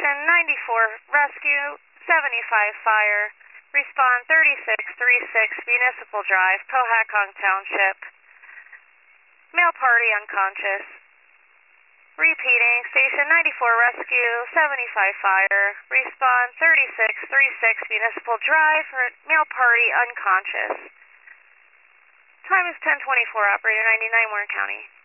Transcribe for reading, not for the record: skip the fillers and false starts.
Station 94 Rescue, 75 Fire. Respond 3636 Municipal Drive, Cohacong Township. Male party unconscious. Repeating, Station 94 Rescue, 75 Fire. Respond 3636 Municipal Drive, male party unconscious. Time is 10:24, operator 99, Warren County.